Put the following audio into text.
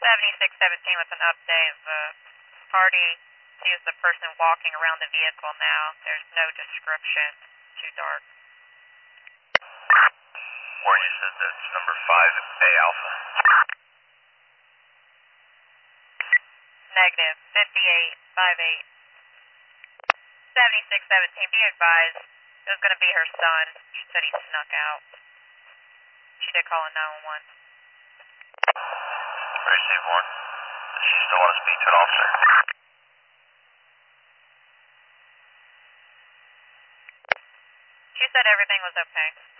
7617 with an update. The party sees the person walking around the vehicle now. There's no description. Too dark. Warren, you said that's number 5A Alpha. Negative. 5858. 7617, be advised. It was going to be her son. She said he snuck out. She did call a 911. Receive one. Does she still want to speak to an officer? She said everything was okay.